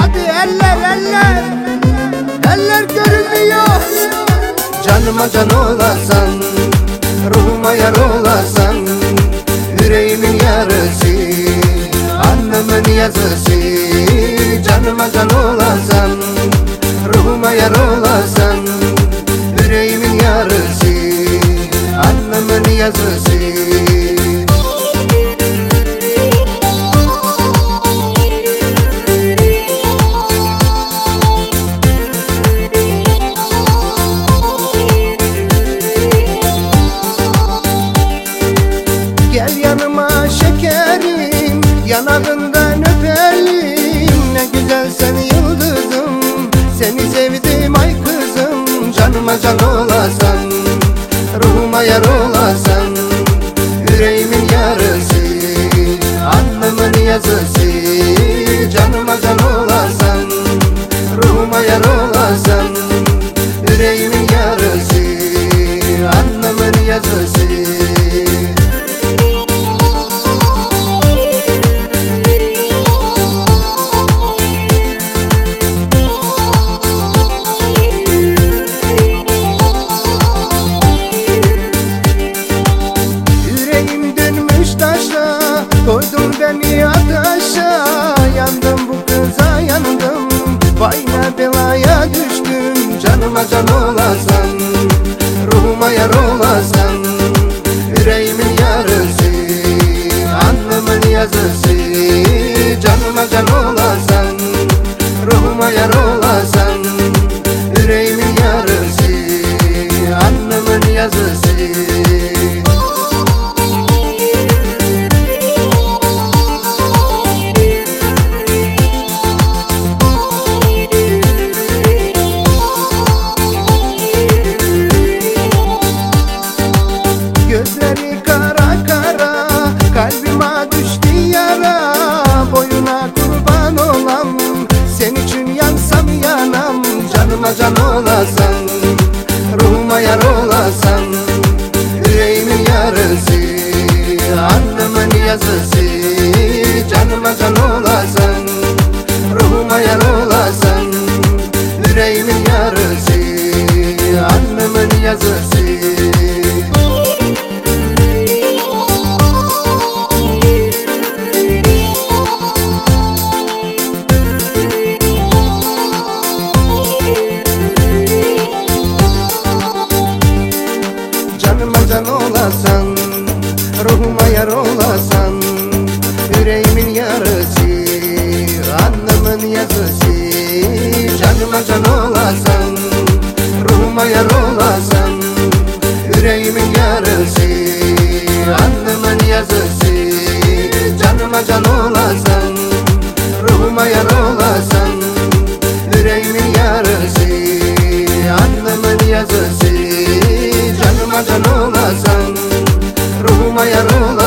Hadi eller. Eller görünmüyor. Canıma can olasan, ruhuma yar olasan, yüreğimin yarısı, anlamın yazısı. Canıma can olasan, ruhuma yar olasan, yüreğimin yarısı, anlamın yazısı. Gel yanıma şekerim, yanağından öperim. Ne güzel sen yıldızım, seni sevdim ay kızım. Canıma can olasan, ruhuma yar olasan, yüreğimin yarısı, anlamın yazısı. Canıma can olasan, ruhuma yar olasan, yüreğimin yarısı, anlamın yazısı. Koydun beni ateşe, yandım bu kıza yandım. Vayna belaya düştüm. Canıma can olasan, ruhuma yar olasan, yüreğimin yarısı, anlamın yazısı. Canıma can olasan, ruhuma yar olasan, yüreğimin yarısı, anlamın yazısı. Gözleri kara kara, kalbime düştü yara. Boyuna kurban olam, sen için yansam yanam. Canıma can olasan, ruhuma yar olasan, yüreğimin yarısı, anlamın yazısı. Canıma can olasan, ruhuma yar olasan, yüreğimin yarısı, anlamın yazısı. Canıma can olasan, ruhuma yar olasan, yüreğimin yarısı, anlamın yazısı. Canıma can olasan, ruhuma yar olasan, yüreğimin yarısı, anlamın yazısı. Canıma can olasan, ruhuma yar olasan, yüreğimin yarısı, anlamın yazısı. Canıma can olasan, ruhuma yar olasan,